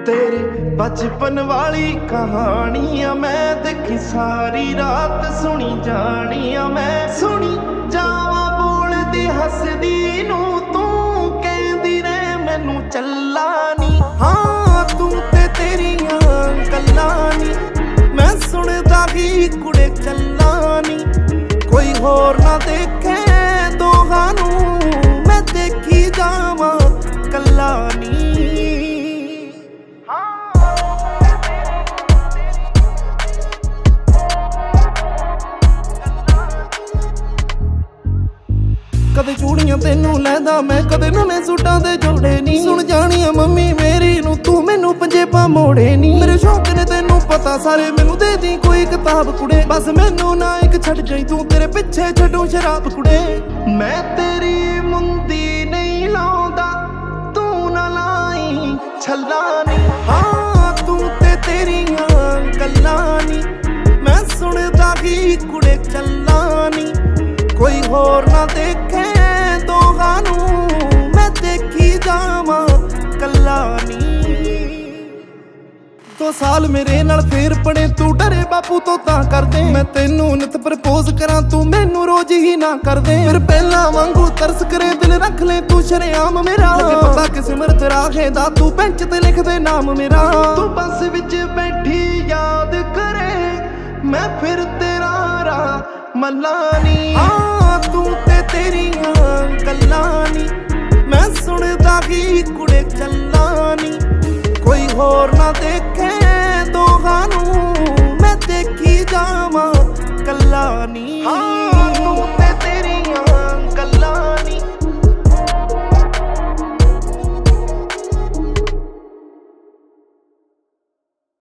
तेरे बचपन वाली कहानियां मैं देखी सारी रात सुनी जानियां मैं सुनी जावा बोलदी हसदी नू तू कहंदी रह मैनू चल्ला नी हाँ तू ते तेरियां गल्लां नी मैं सुनदा ही कुड़े चल्ला नी कोई होर ना देखे दोहां नू मैं देखी जावा कल्ला नी कदे चूड़ियां तेनू लैंदा मैं कदे नवें सूटां दे जोड़े नी सुन जानिया मम्मी मेरी नू तू मैनू पंजेबां मोड़े नी मेरे शौक ने तेनू पता सारे मैनू दे दी कोई किताब कुड़े बस मैनू ना एक छड़ जाई तू तेरे पिछे छड्डू शराब कुड़े मैं तेरी मुंदी नहीं लाउंदा तू ना लाई छल्ला नी हाँ तू ते तेरियां गल्लां नी मैं सुनदा ही कुड़े चल्ला नी कोई होर ना देखे दोहां नू मैं देखी जावां कल्ला नी 2 साल मेरे नाल फेर पड़े तू डरे बापू तो तां कर दे मैं तेनू नित प्रपोज करां तू मैनू रोज ही ना कर दे फिर पहला वांगू तरस करे दिल रख ले तू शरेआम मेरा लगे पता किस्मत राहे दा तू बेंच ते लिख दे नाम मेरा तू बस विच बैठी याद करे मैं फिर तेरा राह मल्ला नी हाँ तू